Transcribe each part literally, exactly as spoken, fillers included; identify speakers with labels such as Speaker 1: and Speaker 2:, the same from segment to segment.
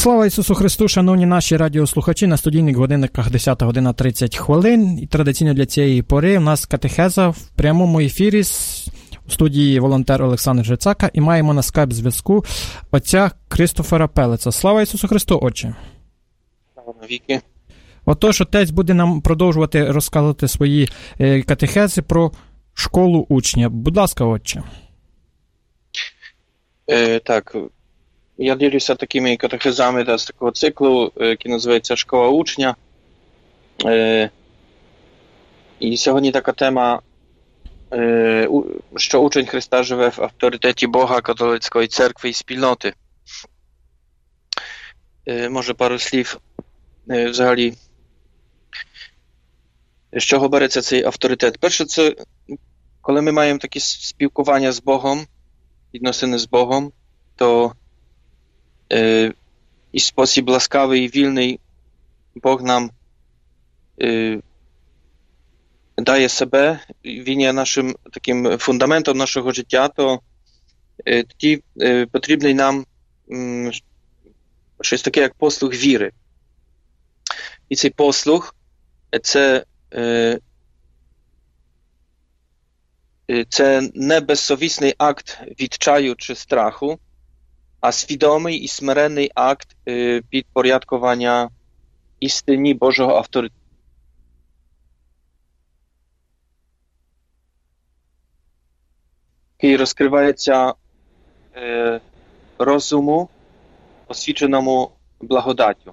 Speaker 1: Слава Ісусу Христу, шановні наші радіослухачі, на студійних годинниках десята година тридцять хвилин. І традиційно для цієї пори у нас катехеза в прямому ефірі з у студії волонтер Олександр Жицака, і маємо на скайп-зв'язку отця Кристофера Пелеца. Слава Ісусу Христу, отче!
Speaker 2: Слава навіки!
Speaker 1: Отож, отець буде нам продовжувати розказувати свої е, катехези про школу учня. Будь ласка, отче.
Speaker 2: Е, так, я ділюся такими катехезами з такого циклу, який називається «Школа учня». Е, і сьогодні така тема, е, що учень Христа живе в авторитеті Бога, католицької церкви і спільноти. Е, може пару слів е, взагалі. З чого береться цей авторитет? Перше, це коли ми маємо такі спілкування з Богом, відносини з Богом, то е, і спосіб ласкавий і вільний Бог нам е, дає себе, Він є нашим таким фундаментом нашого життя, то е, тоді е, потрібний нам м, щось таке, як послуг віри. І цей послуг – це е, Це не безсовісний акт відчаю чи страху, а свідомий і смиренний акт е, підпорядкування істині Божого авторитету. Який розкривається е, розуму, освіченому благодаттю.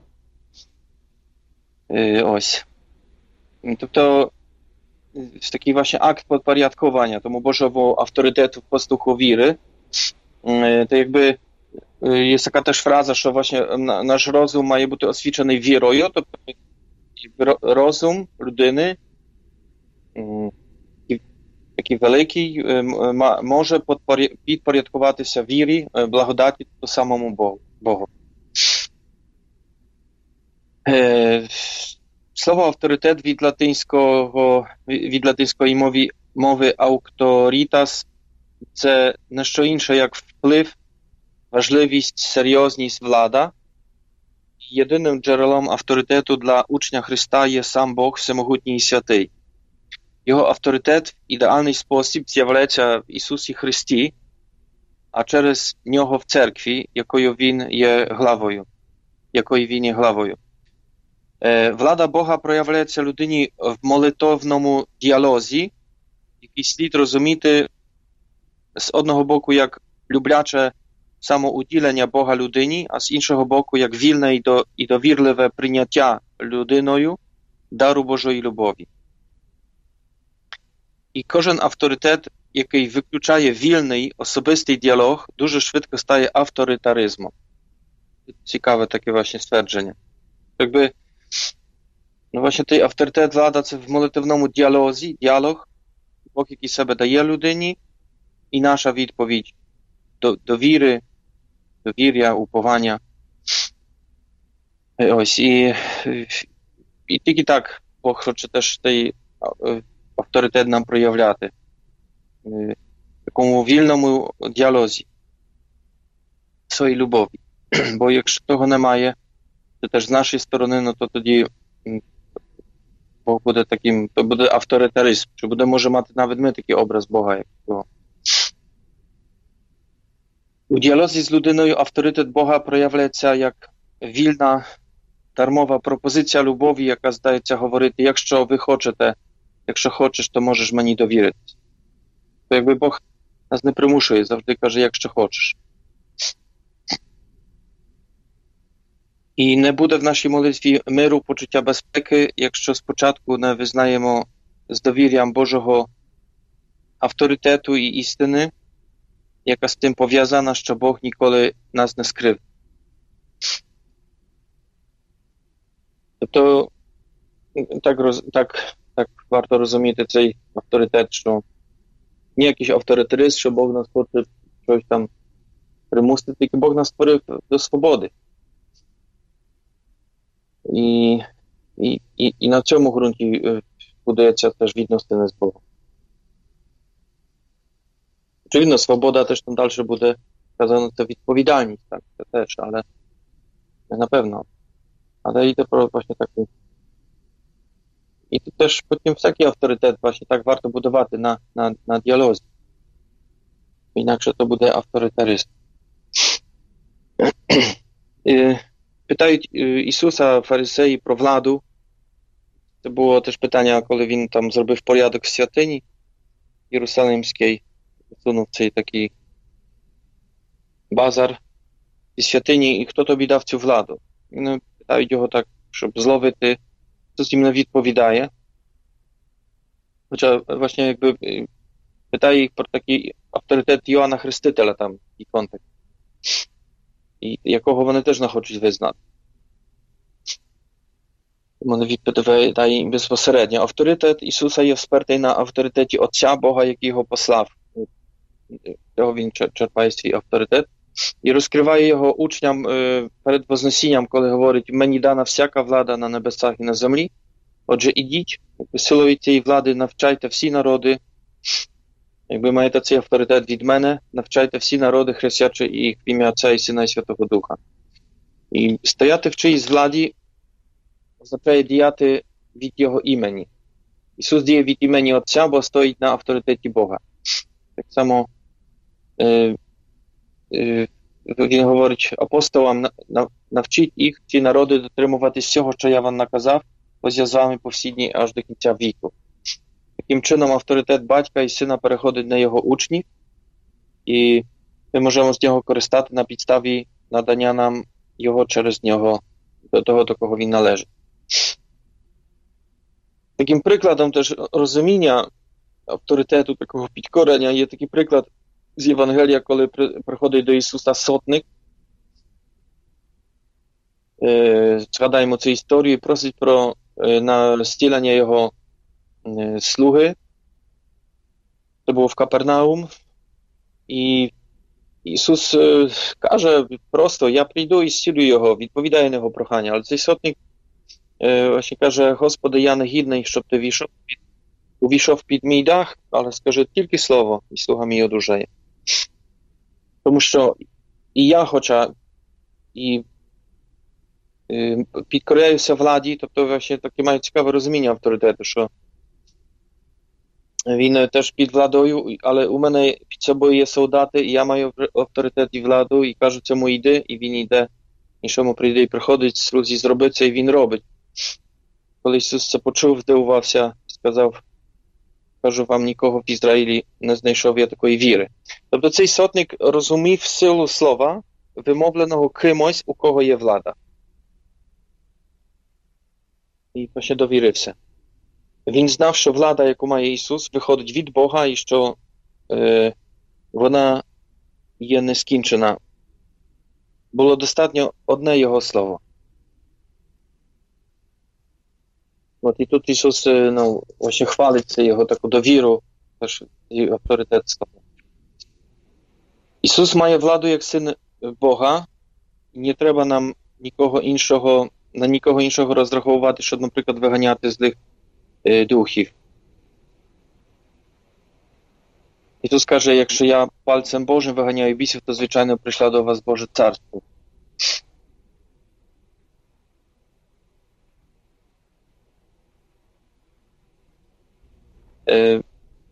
Speaker 2: Е, ось. Тобто, такий właśnie akt podporядkowania temu Bożego autorytetu w posłuchu wiry, to jakby jest taka też fraza, że właśnie nasz rozum ma być oswieczony wierою, to rozum ludyny, taki wielki, może podporядkować się wierze, blagodaci do samemu Bogu. Слово авторитет від латинського, від латинської мови, мови auctoritas – це не що інше, як вплив, важливість, серйозність, влада. Єдиним джерелом авторитету для учня Христа є сам Бог Всемогутній і Святий. Його авторитет в ідеальний спосіб з'являється в Ісусі Христі, а через нього в церкві, якою він є главою, якою він є главою. Влада Бога проявляється людині в молитовному діалозі, який слід розуміти з одного боку як любляче самоуділення Бога людині, а з іншого боку як вільне і довірливе прийняття людиною дару Божої любові. І кожен авторитет, який виключає вільний особистий діалог, дуже швидко стає авторитаризмом. Цікаве таке właśnie ствердження. Якби No właśnie ten autorytet władza w molitewnym dialozji, dialog, Bóg jaki sobie daje ludyni i nasza odpowiedź do, do wiry, do wierza, upowania. Ось, і, і тільки так Бог хоче теж цей авторитет нам проявляти в такому вільному діалозі своєї любові. Бо якщо того немає, то теж з нашої сторони, ну то тоді Бог буде таким, то буде авторитаризм, що буде, може мати навіть ми такий образ Бога, як його. У діалозі з людиною авторитет Бога проявляється як вільна, дармова пропозиція любові, яка здається говорити, якщо ви хочете, якщо хочеш, то можеш мені довіритися. То якби Бог нас не примушує, завжди каже, якщо хочеш. І не буде в нашій молитві миру, почуття безпеки, якщо спочатку не визнаємо з довір'ям Божого авторитету і істини, яка з тим пов'язана, що Бог ніколи нас не скрив. Тобто так, так, так варто розуміти цей авторитет, що не якийсь авторитаризм, що Бог нас хоче щось там примусити, тільки Бог нас створив до свободи. І, і, і, і на цьому ґрунті будується теж відносини з Богом. Очевидно, свобода теж там далі буде казано, це відповідальність, так, це теж, але na pewno. Ale i to właśnie taki. I to też потім всякий авторитет właśnie так варто будувати на, на, на діалозі. Інакше то буде авторитаризм. Питають Ісуса фарисеї про владу. Це було теж питання, коли він там зробив порядок в святині Єрусалимській, засунув цей такий базар і святині, і хто тобі дав цю владу? Вони питають його так, щоб зловити. Ісус їм відповідає. Хоча, właśnie jakby pytaje ich про такий авторитет Йоанна Хрестителя там, і контекст. І якого вони теж не хочуть визнати. Вони відповідає їм безпосередньо. Авторитет Ісуса є вспертий на авторитеті Отця Бога, який його послав. Цього він черпає свій авторитет. І розкриває його учням перед Вознесінням, коли говорить: «Мені дана всяка влада на небесах і на землі. Отже, ідіть, силою цієї влади навчайте всі народи, якби маєте цей авторитет від мене, навчайте всі народи, хрестячи їх в ім'я Отця і Сина і Святого Духа». І стояти в чиїсь владі означає діяти від його імені. Ісус діє від імені Отця, бо стоїть на авторитеті Бога. Так само е, е, він говорить апостолам: навчіть їх, ці народи, дотримуватись всього, що я вам наказав, ось я з вами по всі дні аж до кінця віку. Таким чином авторитет батька і сина переходить на його учнів, і ми можемо з нього користати на підставі надання нам його через нього, до того, до кого він належить. Таким прикладом теж розуміння авторитету, такого підкорення, є такий приклад з Євангелія, коли приходить до Ісуса сотник, згадаємо цю історію, просить про на зцілення його слуги. Це було в Капернаум. І Ісус каже просто: «Я прийду і зцілю його», відповідає на його прохання. Але цей сотник właśnie каже: «Господи, я не гідний, щоб ти війшов під, увійшов під мій дах, але скажи тільки слово, і слуга мій одужає». Тому що і я, хоча і підкоряюся владі, тобто właśnie таке маю цікаве розуміння авторитету, що він теж під владою, але у мене під собою є солдати, і я маю авторитет і владу, і кажу цьому: йди, і він йде, іншому прийде і приходить, слузі зроби це, і він робить. Коли Ісус це почув, здивувався, сказав: кажу вам, нікого в Ізраїлі не знайшов я такої віри. Тобто цей сотник розумів силу слова, вимовленого кимось, у кого є влада. І właśnie довірився. Він знав, що влада, яку має Ісус, виходить від Бога, і що е, вона є нескінчена. Було достатньо одне Його слово. От і тут Ісус, ну, właśnie хвалиться Його таку довіру, теж і авторитет слова. Ісус має владу як Син Бога, і не треба нам нікого іншого, на нікого іншого розраховувати, щоб, наприклад, виганяти злих е, духів. Ісус каже: якщо я пальцем Божим виганяю бісів, то, звичайно, прийшло до вас Боже Царство. Е,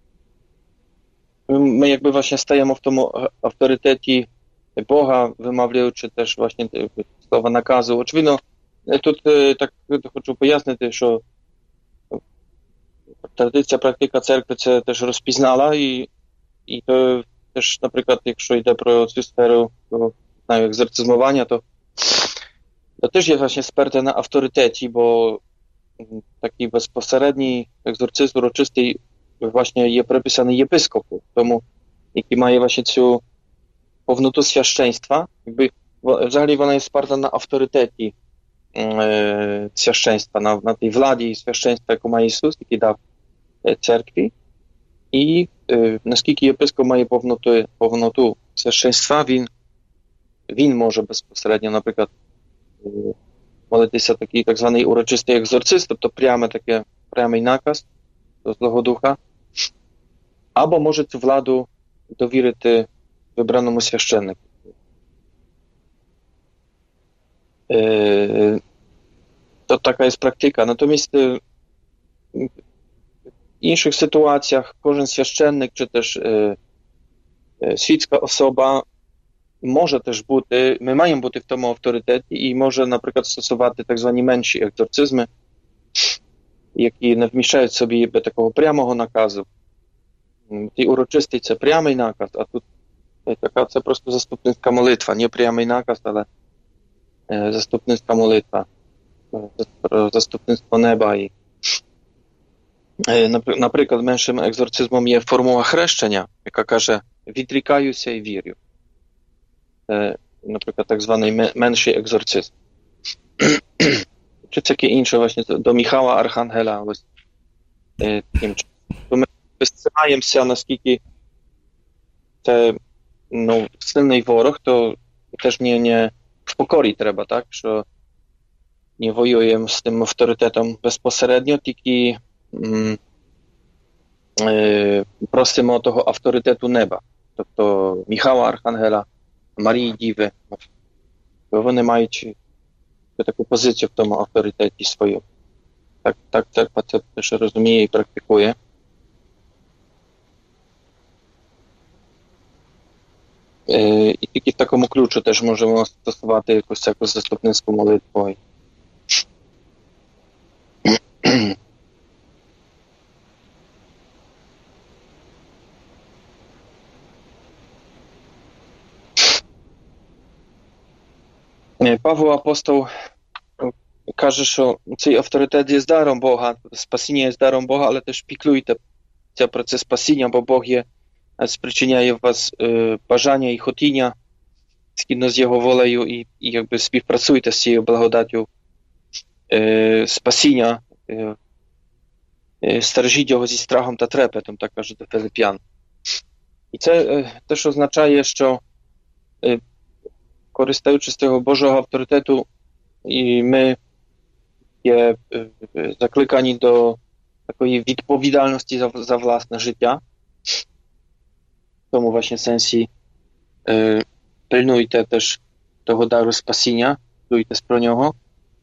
Speaker 2: Ми jakby właśnie stajemy w tym autorytecie Boga, wymawiaючи też właśnie słowa nakazu. Oczywiście тут так хочу пояснити, що традиція, практика церкви це теж розпізнала, і, і то теж, наприклад, якщо йде про цю сферу, то, знаю, екзорцизмування, то, to też jest właśnie sperте na autorytecie, bo taki bezpośredni egzorcyzm uroczysty właśnie jest przypisany єпископу, тому, який має właśnie цю повноту священства, якби взагалі вона є сперта на авторитеті e, священства, на, на тій владі священства, яку має Ісус, який дав e, церкві, і e, наскільки єпископ має повноту, повноту священства, він, він може безпосередньо, наприклад, e, молитися такий так званий урочистий екзорцист, тобто пряме таке, прямий наказ до Злого Духа, або може цю владу довірити вибраному священнику. To taka jest praktyka. Natomiast w innych sytuacjach kожен священник czy też світська особа може теж бути, ми маємо бути в тому авторитеті і може, наприклад, стосувати так звані менші екзорцизми, які не вміщають собі такого прямого наказу. Ті урочистий – це прямий наказ, а тут така це просто заступницька молитва. Не прямий наказ, але заступницька молитва. Заступництво неба. І, наприклад, меншим екзорцизмом є формула хрещення, яка каже «відрікаюся і вірю». Наприклад, так званий менший екзорцизм. Чи таке інше, власне, до Михайла Архангела. Ось, таким чином. То ми висцinaємося, наскільки це ну, сильний ворог, то теж не, не в покорі треба, так? Що не воюємо з тим авторитетом безпосередньо, тільки м, е, просимо того авторитету неба. Тобто Михайла Архангела, Марії Діви. Вони мають таку позицію в тому авторитеті свою. Так, так церква це теж розуміє і практикує. Е, і тільки в такому ключу теж можемо стосувати якусь таку заступницьку молитву. Павло апостол каже, що цей авторитет є даром Бога, спасіння є даром Бога, але теж піклюйте про це спасіння, бо Бог є, спричиняє в вас е, бажання і хотіння згідно з Його волею і, і якби співпрацюйте з цією благодаттю е, спасіння, е, е, стережіть його зі страхом та трепетом, так каже до Филип'ян. І це е, теж означає, що е, користуючись з цього Божого авторитету, і ми є закликані до такої відповідальності за, за власне життя. В тому właśnie сенсі е, пильнуйте теж того дару спасіння, пильнуйтесь про нього.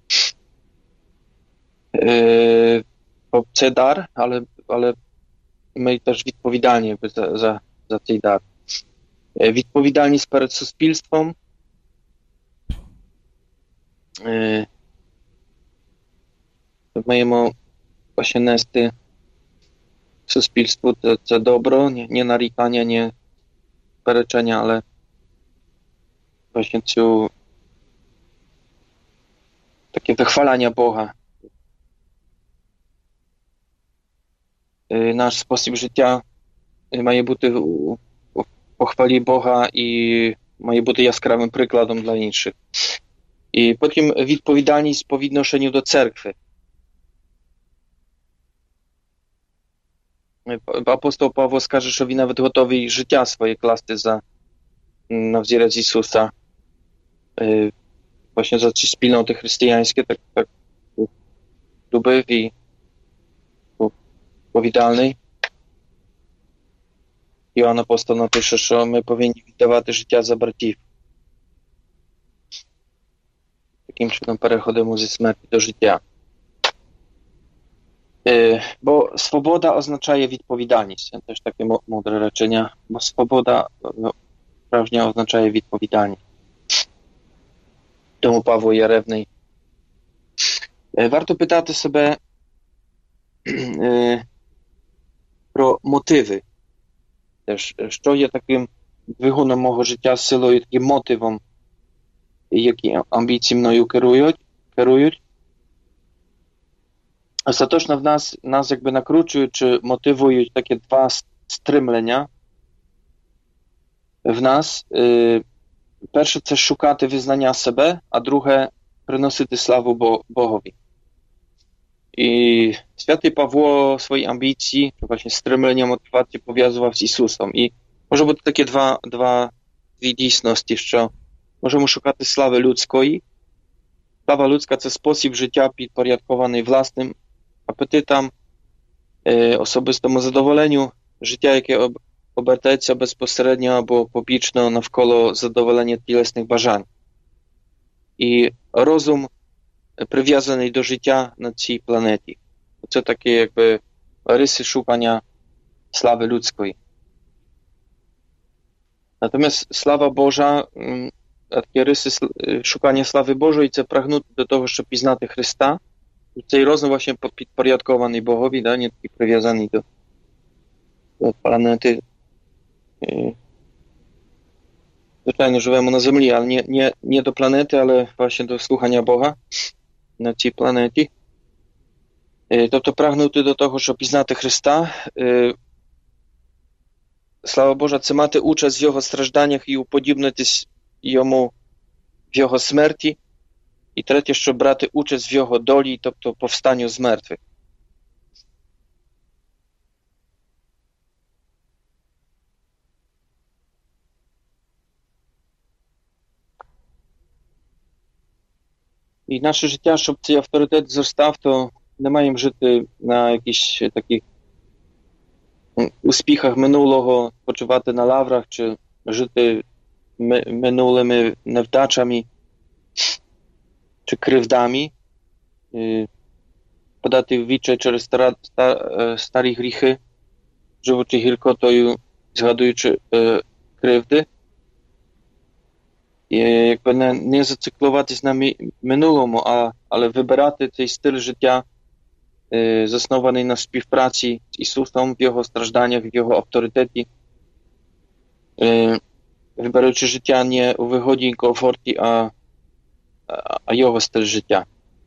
Speaker 2: Е, це дар, але, але ми теж відповідальні якби, за, за, за цей дар. Е, відповідальність перед суспільством. Маємо właśnie нести суспільству це, це добро, не, не нарікання, не перечення, але właśnie цю таке вихваляння Бога. Наш спосіб життя має бути у похвалі Бога і має бути яскравим прикладом для інших. І потім відповідальність по відношенню до церкви. Апостол Павло скаже, що він навіть готовий життя своє класти за, на взірець Ісуса. Е, właśnie za ці спільноти християнські, так, так любив і повідальний. Іоанн Апостол напише, що ми повинні віддавати життя за братів. Таким чином переходимо зі смерті до життя. Е, бо свобода означає відповідальність. Це теж таке мудре речення. Бо свобода no, справжня означає відповідальність. Тому Павло є ревний. Е, варто питати себе е, про мотиви. Теж, що є таким двигуном мого життя, силою, таким мотивом, які амбіції мною керують, керують. Остаточно в нас, нас якби накручують чи мотивують такі два стримлення в нас. Е, перше – це шукати визнання себе, а друге – приносити славу Богові. І святий Павло свої амбіції, właśnie стримлення, мотивації пов'язував з Ісусом. І може бути такі два, два, дві дійсності, що можемо шукати слави людської. Слава людська – це спосіб життя підпорядкований власним апетитам, е, особистому задоволенню, життя, яке об, обертається безпосередньо або побічно навколо задоволення тілесних бажань. і розум прив'язаний до життя на цій планеті. Це такі, якби, риси шукання слави людської. Natomiast sława Boża, takie rysy szukania sławy Bożej, це прагнути до того, щоб пізнати Христа. Цей розум właśnie підпорядкований Богові, да, не такий прив'язаний до, до планети. Звичайно, живемо на землі, але не, не, не до планети, але właśnie до слухання Бога на цій планеті. Тобто прагнути до того, щоб пізнати Христа. Слава Божа, це мати участь в Його стражданнях і уподібнитись Йому в Його смерті. І третє, щоб брати участь в Його долі, тобто повстанню з мертвих. І наше життя, щоб цей авторитет зростав, то не маємо жити на якісь таких успіхах минулого, почувати на лаврах, чи жити минулими невдачами, чи кривдами, подати відчай через стара, стар, старі гріхи, живучи гіркотою, згадуючи е, кривди. І якби не, не зациклуватись на мі, минулому, а, але вибирати цей стиль життя, е, заснований на співпраці з Ісусом, в Його стражданнях, в Його авторитеті, е, вибираючи життя не у вигоді і комфорті, а, а, а Його стиль життя.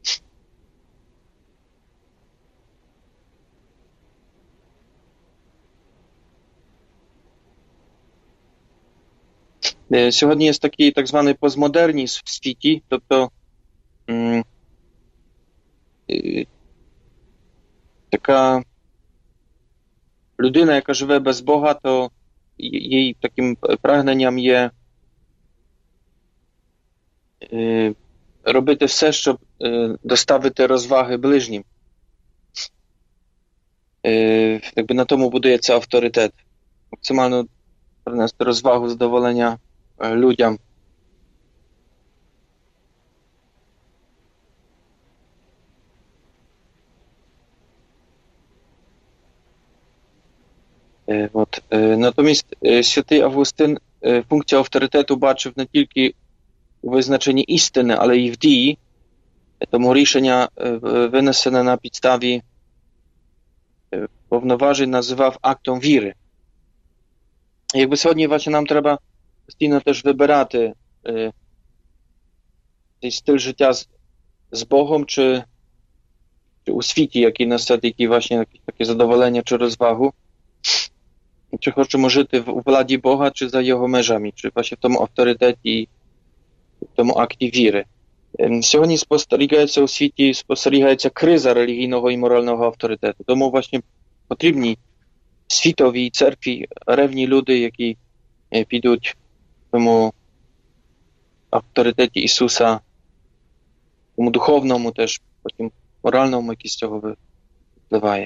Speaker 2: Сьогодні є такий так званий постмодернізм в світі, тобто м, е, така людина, яка живе без Бога, то її таким прагненням є е, робити все, щоб е, доставити розваги ближнім. Е, якби на тому будується авторитет. Максимально принести розвагу, задоволення людям. Е, от. Е, натомість е, святий Августин е, функцію авторитету бачив не тільки у визначенні істини, але й в дії. Тому рішення е, винесене на підставі е, повноважень називав актом віри. Якби сьогодні właśnie нам треба постійно теж вибирати е, цей стиль життя з, з Богом, чи, чи у світі, який несе які właśnie таке задоволення чи розвагу. Чи хочемо жити в владі Бога, чи за Його межами, чи właśnie в тому авторитеті, в тому акті віри. Е, сьогодні спостерігається у світі, спостерігається криза релігійного і морального авторитету. Тому właśnie потрібні світовій церкві ревні люди, які підуть в тому авторитеті Ісуса, тому духовному теж, потім моральному, який з цього випливає.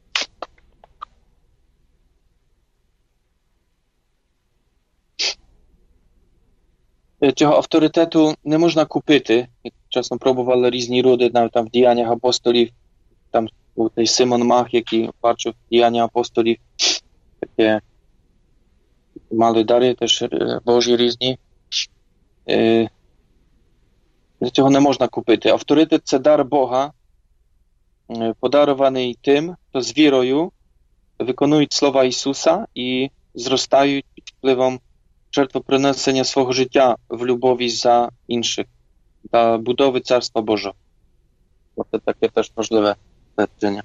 Speaker 2: Цього авторитету не можна купити. Часом пробували різні люди, навіть там в діяннях апостолів, там був той Симон Мах, який бачив діяння апостолів, таке мали дари теж Божі різні. Е, цього не можна купити. Авторитет – це дар Бога, подарований тим, хто з вірою виконують слова Ісуса і зростають під впливом жертвопринесення свого життя в любові за інших, та будови Царства Божого. Це таке теж важливе твердження.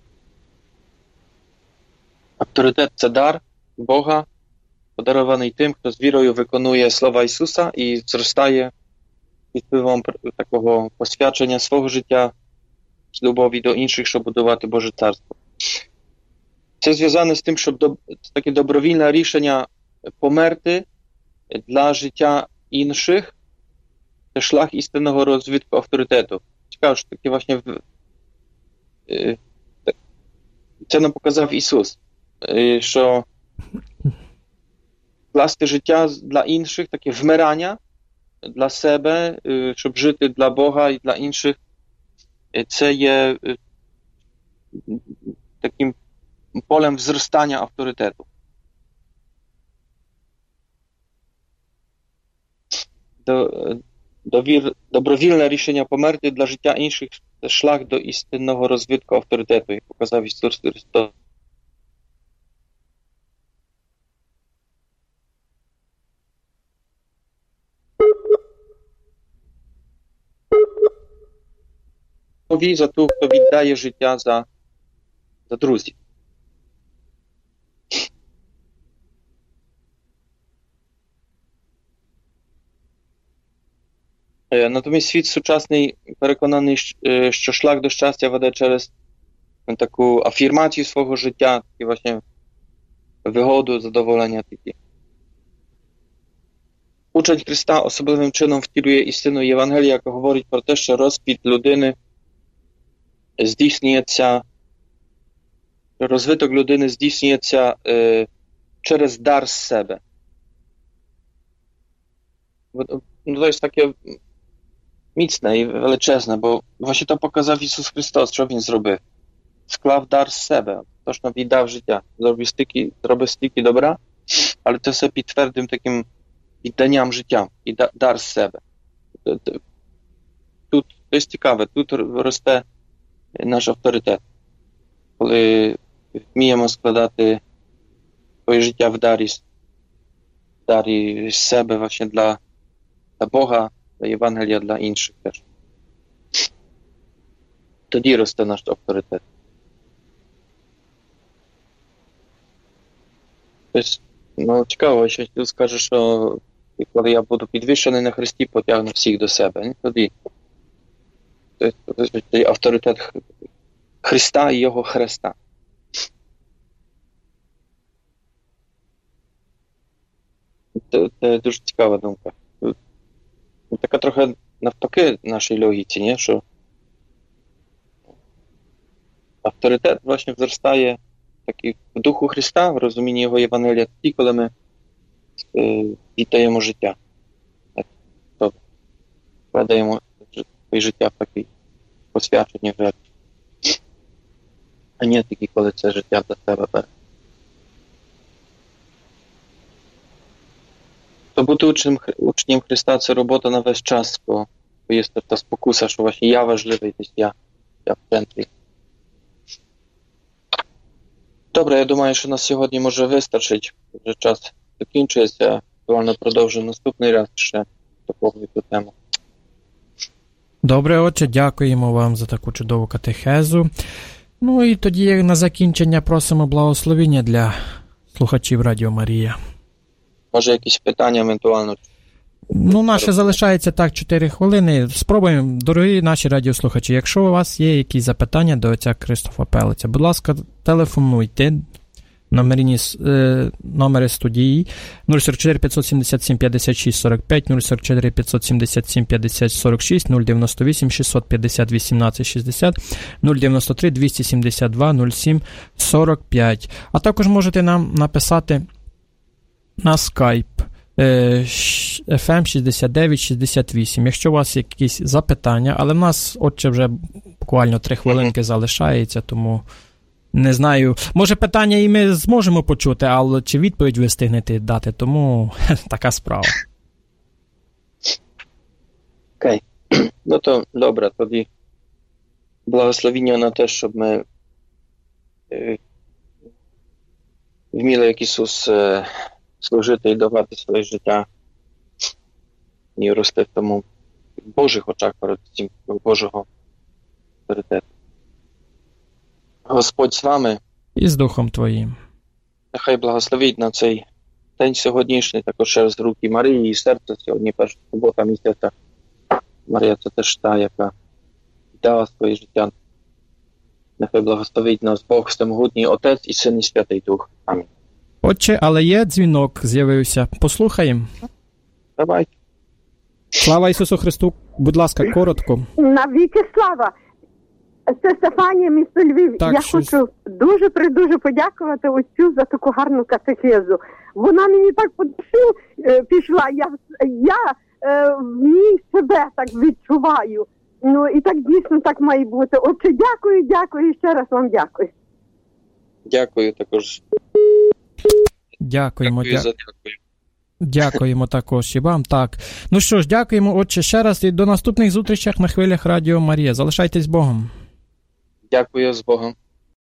Speaker 2: Авторитет – це дар Бога, подарований тим, хто з вірою виконує слова Ісуса і зростає під впливом такого посвячення свого життя з любові до інших, щоб будувати Боже Царство. Це зв'язане з тим, щоб до, таке добровільне рішення померти для життя інших – це шлях істинного розвитку авторитету. Цікаво, що таке właśnie це нам показав Ісус, що власне життя для інших, таке вмирання, для себе, щоб жити для Бога і для інших, це є таким полем зростання авторитету. Довір, добровільне рішення померти для життя інших – це шлях до істинного розвитку авторитету, як показав Ісус Христос. За ту, хто віддає життя за, за друзів. Натомість світ сучасний переконаний, що шлях до щастя веде через таку афірмацію свого життя, такі właśnie вигоду, задоволення такі. Учень Христа особливим чином втілює істину Євангелія, яка говорить про те, що розквіт людини здійснюється, розвиток людини здійснюється е, через дар з себе. No to jest takie mocne i величезне, bo właśnie to pokazał Jezus Chrystus, що Він зробив. Склав дар з себе, то, що віддав життя. Зробив стільки, зробив стільки добра, але це все підтвердив таким відданням життя і дар з себе. Тут, то є цікаве, тут росте наш авторитет. Коли вміємо складати своє життя в дарі, в дарі з себе właśnie dla dla Boga, dla Ewangelia, dla innych też. Тоді росте наш авторитет. Тобто, ну, цікаво, що ти скажеш, що коли я буду підвищений на Христі, потягну всіх до себе. Не? Тоді. Тобто, авторитет Христа і Його хреста. Це, це дуже цікава думка. Така трохи навпаки нашій логіці, не? Що авторитет właśnie зростає такий в духу Христа, в розумінні Його Євангелія, тоді, коли ми е, віддаємо життя. Так, тобто, вкладаємо своє життя в такий посвячені жертви. А не такі, коли це життя для себе бере. To бути учнем, учнем Христа – це робота на весь час, бо є та спокуса, що właśnie я важливий, десь я, я в центрі. Добре, я думаю, що на сьогодні може вистачить. Вже час закінчується. Актуально продовжую наступний раз ще доповню цю тему.
Speaker 1: Добре, отче, дякуємо вам за таку чудову катехезу. Ну і тоді на закінчення просимо благословення для слухачів Радіо Марія.
Speaker 2: Може, якісь питання евентуально?
Speaker 1: Ну, наше залишається так чотири хвилини. Спробуємо, дорогі наші радіослухачі, якщо у вас є якісь запитання до отця Кристофа Пелиця, будь ласка, телефонуйте. Номерні, е, номери студії нуль сорок чотири п'ятсот сімдесят сім п'ятдесят шість сорок п'ять, нуль сорок чотири п'ятсот сімдесят сім п'ятдесят сорок шість, нуль дев'яносто вісім шістсот п'ятдесят вісімнадцять шістдесят, нуль дев'яносто три двісті сімдесят два нуль сім сорок п'ять. А також можете нам написати на скайп еф ем шістдесят дев'ять шістдесят вісім. Якщо у вас є якісь запитання, але в нас, отче, вже буквально три хвилинки залишається, тому не знаю. Може, питання і ми зможемо почути, але чи відповідь ви встигнете дати, тому така справа.
Speaker 2: Окей. Okay. Ну то добре, тоді благословіння на те, щоб ми е, вміли, як Ісус, е, служити і давати своє життя і рости в тому в Божих очах перед цим Божого авторитету. Господь з вами.
Speaker 1: І з Духом Твоїм.
Speaker 2: Нехай благословить на цей день сьогоднішній, також через руки Марії і серце сьогодні, перша субота місяця. Марія – це теж та, яка дала своє життя. Нехай благословить нас Бог Всемогутній, Отець і Син і Святий Дух. Амінь.
Speaker 1: Отче, але є дзвінок, з'явився. Послухаємо.
Speaker 2: Давай.
Speaker 1: Слава Ісусу Христу. Будь ласка, коротко.
Speaker 3: Навіки слава. Це Стефанія, місто Львів.
Speaker 1: Так,
Speaker 3: я
Speaker 1: щось...
Speaker 3: хочу дуже-придуже подякувати отцю за таку гарну катехезу. Вона мені так по душі пішла. Я, я е, в ній себе так відчуваю. Ну, і так дійсно так має бути. Отже, дякую, дякую, ще раз вам дякую.
Speaker 2: Дякую також.
Speaker 1: Дякуємо.
Speaker 2: Дякую
Speaker 1: дя...
Speaker 2: за дякую.
Speaker 1: Дякуємо також і вам. Так. Ну що ж, дякуємо, отче, ще раз і до наступних зустрічей на хвилях Радіо Марія. Залишайтесь з Богом.
Speaker 2: Дякую, з Богом.